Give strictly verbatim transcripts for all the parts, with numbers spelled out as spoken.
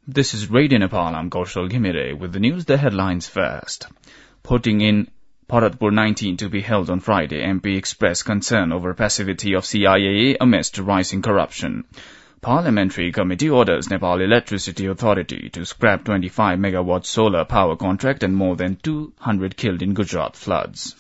This is Radio Nepal. I'm Kaushal Ghimire with the news, the headlines first. Putting in Bharatpur nineteen to be held on Friday, M P expressed concern over passivity of C I A A amidst rising corruption. Parliamentary Committee orders Nepal Electricity Authority to scrap twenty-five megawatt solar power contract and more than two hundred killed in Gujarat floods.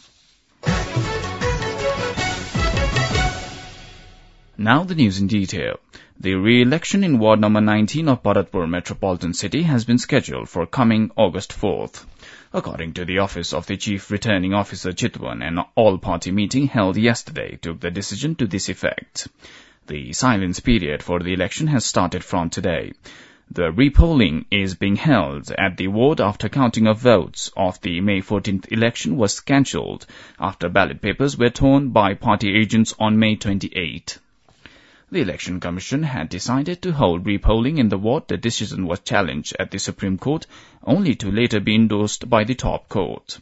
Now the news in detail. The re-election in Ward number nineteen of Bharatpur Metropolitan City has been scheduled for coming August fourth. According to the Office of the Chief Returning Officer Chitwan, an all-party meeting held yesterday took the decision to this effect. The silence period for the election has started from today. The repolling is being held at the ward after counting of votes of the May fourteenth election was cancelled after ballot papers were torn by party agents on May twenty-eighth. The Election Commission had decided to hold repolling in the ward. The decision was challenged at the Supreme Court, only to later be endorsed by the top court.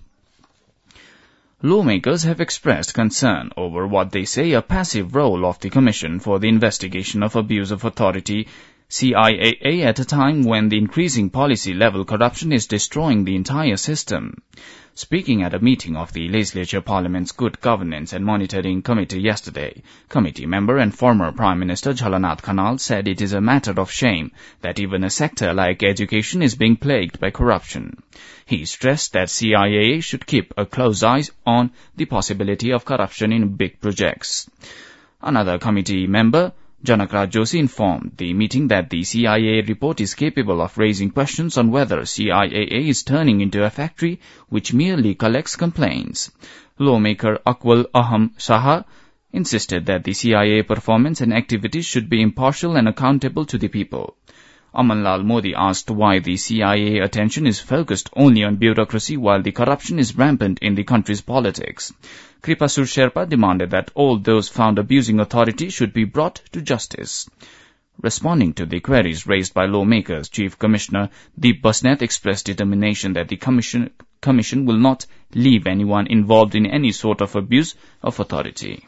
Lawmakers have expressed concern over what they say a passive role of the Commission for the Investigation of Abuse of Authority, C I A A, at a time when the increasing policy-level corruption is destroying the entire system. Speaking at a meeting of the Legislature Parliament's Good Governance and Monitoring Committee yesterday, committee member and former Prime Minister Jhalanath Khanal said it is a matter of shame that even a sector like education is being plagued by corruption. He stressed that C I A A should keep a close eye on the possibility of corruption in big projects. Another committee member, Janak Raj Joshi, informed the meeting that the C I A A report is capable of raising questions on whether C I A A is turning into a factory which merely collects complaints. Lawmaker Akwal Aham Saha insisted that the C I A A performance and activities should be impartial and accountable to the people. Amanlal Modi asked why the C I A A attention is focused only on bureaucracy while the corruption is rampant in the country's politics. Kripasur Sherpa demanded that all those found abusing authority should be brought to justice. Responding to the queries raised by lawmakers, Chief Commissioner Deep Basnet expressed determination that the commission, commission will not leave anyone involved in any sort of abuse of authority.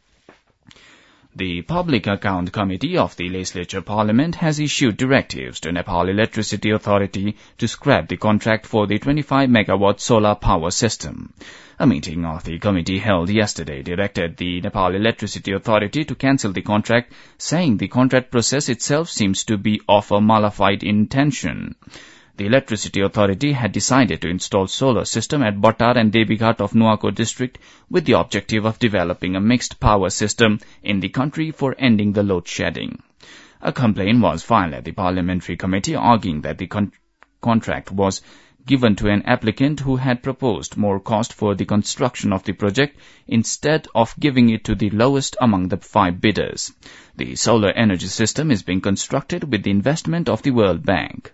The Public Account Committee of the Legislature Parliament has issued directives to Nepal Electricity Authority to scrap the contract for the twenty-five megawatt solar power system. A meeting of the committee held yesterday directed the Nepal Electricity Authority to cancel the contract, saying the contract process itself seems to be of a malified intention. The Electricity Authority had decided to install solar system at Bhattar and Debighat of Nuwako district with the objective of developing a mixed power system in the country for ending the load shedding. A complaint was filed at the parliamentary committee arguing that the con- contract was given to an applicant who had proposed more cost for the construction of the project instead of giving it to the lowest among the five bidders. The solar energy system is being constructed with the investment of the World Bank.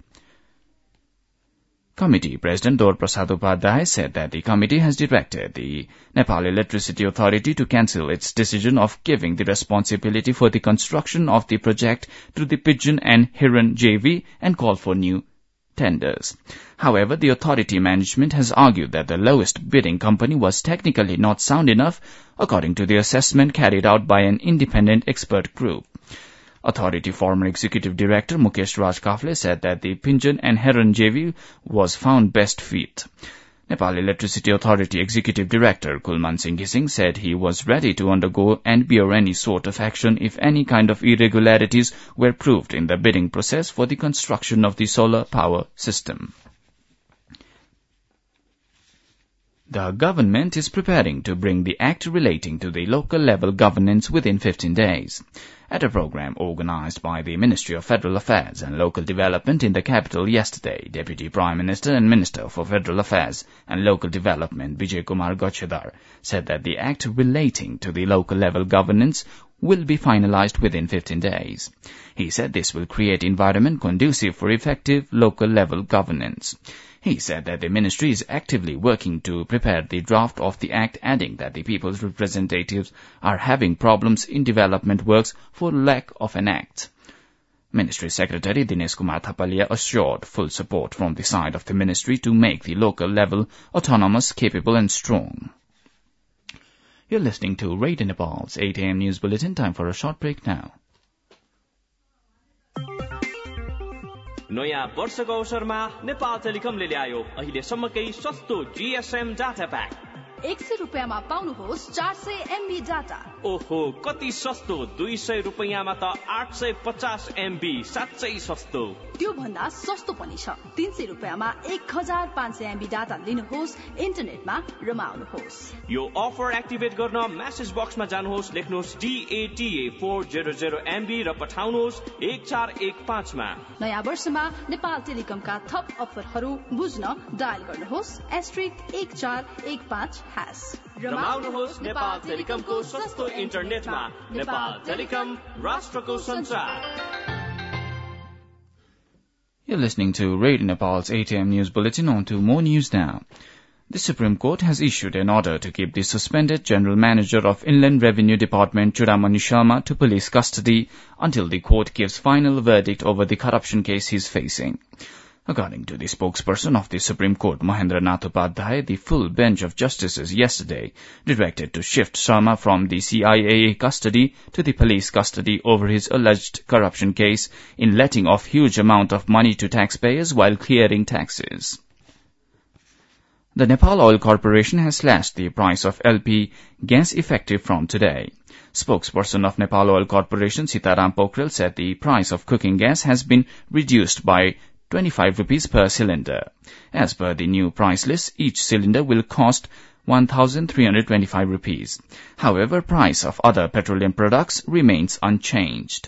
Committee President Dor Prasad Upadhyay said that the committee has directed the Nepal Electricity Authority to cancel its decision of giving the responsibility for the construction of the project to the Pigeon and Heron J V and call for new tenders. However, the authority management has argued that the lowest bidding company was technically not sound enough, according to the assessment carried out by an independent expert group. Authority former Executive Director Mukesh Raj Kafle said that the Pigeon and Heron J V was found best fit. Nepal Electricity Authority Executive Director Kulman Singh Ghising said he was ready to undergo and bear any sort of action if any kind of irregularities were proved in the bidding process for the construction of the solar power system. The government is preparing to bring the act relating to the local level governance within fifteen days. At a program organized by the Ministry of Federal Affairs and Local Development in the capital yesterday, Deputy Prime Minister and Minister for Federal Affairs and Local Development Vijay Kumar Gachedar said that the act relating to the local level governance will be finalized within fifteen days. He said this will create environment conducive for effective local level governance. He said that the ministry is actively working to prepare the draft of the act, adding that the people's representatives are having problems in development works for lack of an act. Ministry Secretary Dinesh Kumar Thapalia assured full support from the side of the ministry to make the local level autonomous, capable and strong. You're listening to Radio Nepal's eight a.m. news bulletin. Time for a short break now. नयाँ वर्षको अवसरमा नेपाल टेलिकमले ल्यायो अहिलेसम्मकै सस्तो GSM data pack. एक सय रुपियाँमा पाउनुहोस् चार सय एमबी डाटा। ओहो, कति सस्तो! दुई सय रुपियाँमा त आठ सय पचास एमबी, साँच्चै सस्तो। त्यो भन्दा सस्तो पनि छ। तीन सय रुपियाँमा एक हजार पाँच सय एमबी डाटा लिनुहोस्, इन्टरनेटमा रमाउनुहोस्। यो अफर एक्टिभेट गर्न मेसेज बक्समा जानुहोस्, लेख्नुहोस् D A T A four zero zero MB र पठाउनुहोस् एक चार एक पाँच मा। नयाँ वर्षमा नेपाल टेलिकमका थप अफरहरू बुझ्न डायल गर्नुहोस् एस्ट्रिक एक चार एक पाँच ह्यास। रमाउनुहोस् नेपाल टेलिकमको सस्तो इन्टरनेटमा। नेपाल टेलिकम, राष्ट्रको सञ्चार। You're listening to Radio Nepal's eight a.m. news bulletin. On to more news now. The Supreme Court has issued an order to keep the suspended General Manager of Inland Revenue Department Chudamani Sharma to police custody until the court gives final verdict over the corruption case he's facing. According to the spokesperson of the Supreme Court, Mahendra Nath Upadhyay, the full bench of justices yesterday directed to shift Sharma from the C I A A custody to the police custody over his alleged corruption case in letting off huge amount of money to taxpayers while clearing taxes. The Nepal Oil Corporation has slashed the price of L P gas effective from today. Spokesperson of Nepal Oil Corporation, Sitaram Pokhrel, said the price of cooking gas has been reduced by twenty-five rupees per cylinder. As per the new price list, each cylinder will cost one thousand three hundred twenty-five rupees. However, price of other petroleum products remains unchanged.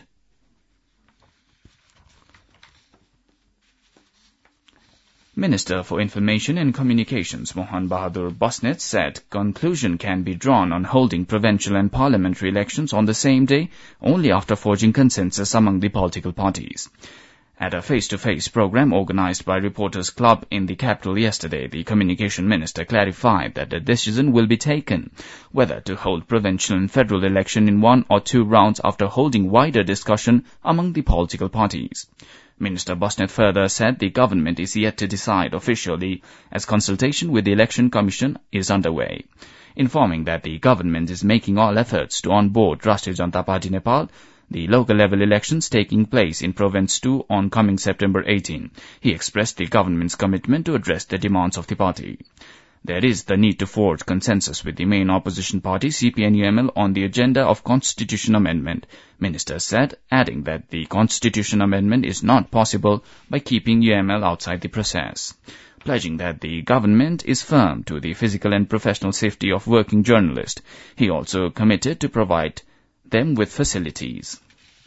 Minister for Information and Communications Mohan Bahadur Basnet said conclusion can be drawn on holding provincial and parliamentary elections on the same day only after forging consensus among the political parties. At a face-to-face program organized by Reporters Club in the capital yesterday, the Communication Minister clarified that the decision will be taken whether to hold provincial and federal election in one or two rounds after holding wider discussion among the political parties. Minister Basnet further said the government is yet to decide officially as consultation with the Election Commission is underway. Informing that the government is making all efforts to onboard Rashtriya Janata Party Nepal, the local level elections taking place in Province two on coming September eighteenth. He expressed the government's commitment to address the demands of the party. There is the need to forge consensus with the main opposition party, C P N U M L, on the agenda of constitution amendment, Minister said, adding that the constitution amendment is not possible by keeping U M L outside the process. Pledging that the government is firm to the physical and professional safety of working journalists, he also committed to provide them with facilities.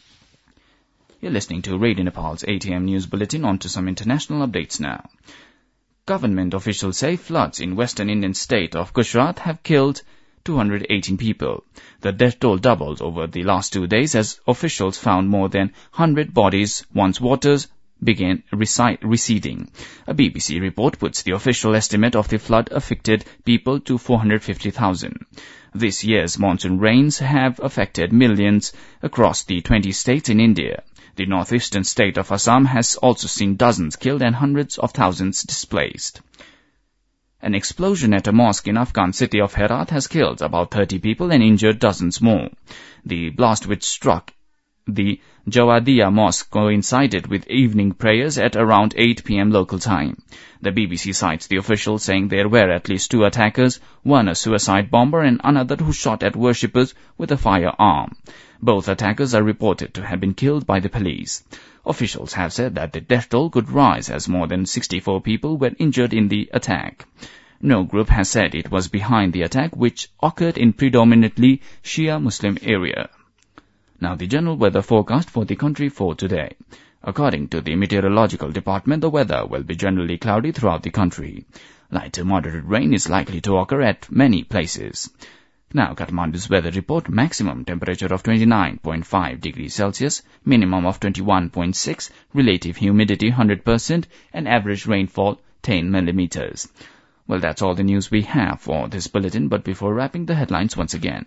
You're listening to Radio Nepal's eight a.m. news bulletin. On to some international updates now. Government officials say floods in western Indian state of Gujarat have killed two hundred eighteen people. The death toll doubled over the last two days as officials found more than one hundred bodies once waters began receding. A B B C report puts the official estimate of the flood-affected people to four hundred fifty thousand. This year's monsoon rains have affected millions across the twenty states in India. The northeastern state of Assam has also seen dozens killed and hundreds of thousands displaced. An explosion at a mosque in Afghan city of Herat has killed about thirty people and injured dozens more. The blast which struck the Jawadiya Mosque coincided with evening prayers at around eight p.m. local time. The B B C cites the officials saying there were at least two attackers, one a suicide bomber and another who shot at worshippers with a firearm. Both attackers are reported to have been killed by the police. Officials have said that the death toll could rise as more than sixty-four people were injured in the attack. No group has said it was behind the attack, which occurred in predominantly Shia Muslim area. Now the general weather forecast for the country for today. According to the Meteorological Department, the weather will be generally cloudy throughout the country. Light to moderate rain is likely to occur at many places. Now Kathmandu's weather report: maximum temperature of twenty-nine point five degrees Celsius, minimum of twenty-one point six, relative humidity one hundred percent, and average rainfall ten millimeters. Well, that's all the news we have for this bulletin, but before wrapping, the headlines once again.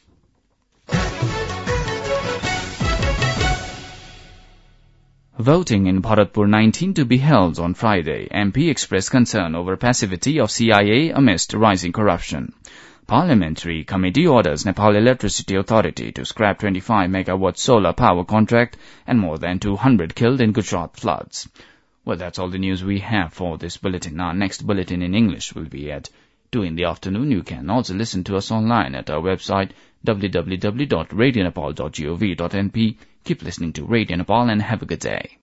Voting in Bharatpur nineteen to be held on Friday. M P expressed concern over passivity of C I A amidst rising corruption. Parliamentary committee orders Nepal Electricity Authority to scrap twenty-five megawatt solar power contract and more than two hundred killed in Gujarat floods. Well, that's all the news we have for this bulletin. Our next bulletin in English will be at two in the afternoon. You can also listen to us online at our website w w w dot radio nepal dot gov dot n p. Keep listening to Radio Nepal and have a good day.